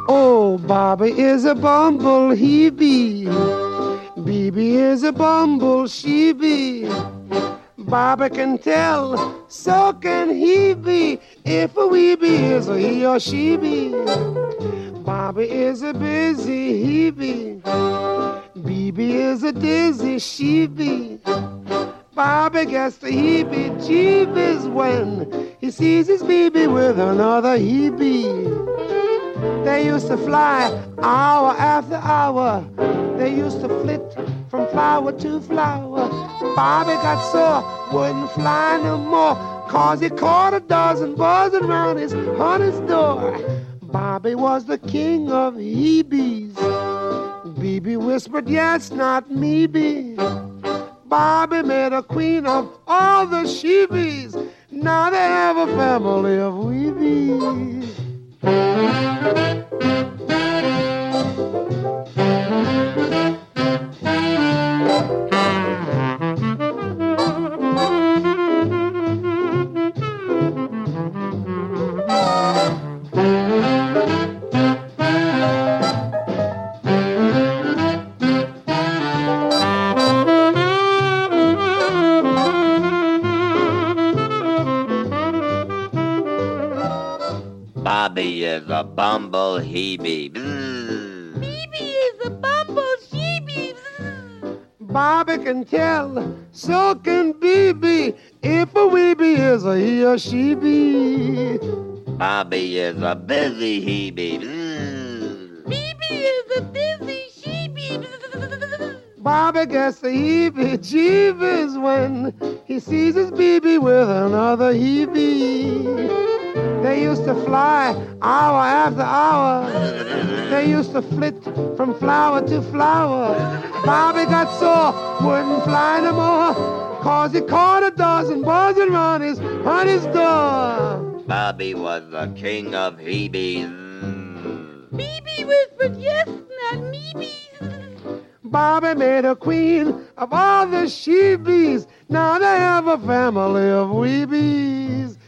Oh, Bobby is a bumble, he be. Bibi is a bumble, she be. Bobby can tell, so can he be, if a weeby is a he or she be. Bobby is a busy, he be. Bibi is a dizzy, she be. Bobby gets the heebie-jeebies when he sees his baby with another he be. They used to fly hour after hour. They used to flit from flower to flower. Bobby got sore, wouldn't fly no more, 'cause he caught a dozen buzzing round his honey's door. Bobby was the king of Hebees. Bibi whispered, yes, not me be. Bobby made a queen of all the sheebies. Now they have a family of weebies. Bobby is a bumble hebe. Bibi is a bumble sheepy. Bobby can tell, so can Bibi, if a weeby is a he or she be. Bobby is a busy hebe. Bibi is a busy sheepy. Bobby gets the heebie-jeebies when he sees his baby with another heebie. They used to fly hour after hour. They used to flit from flower to flower. Bobby got sore, wouldn't fly no more, 'cause he caught a dozen buzzing round his honey's door. Bobby was the king of hebees. Bibi whispered, yes, not me be. Bobby made a queen of all the sheebies. Now they have a family of weebies.